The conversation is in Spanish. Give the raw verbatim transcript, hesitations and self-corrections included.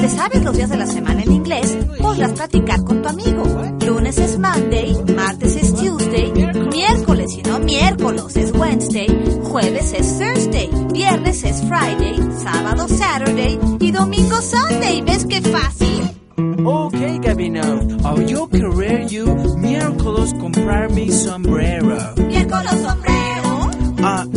te sabes los días de la semana en inglés, podrás platicar con tu amigo. Lunes es Monday, martes es Tuesday, miércoles y no miércoles es Wednesday, jueves es Thursday, viernes es Friday, sábado Saturday y domingo Sunday. ¿Ves qué fácil? Okay, Gabino. Oh, yo querer you miércoles comprar mi sombrero. ¿Miércoles sombrero? Ah,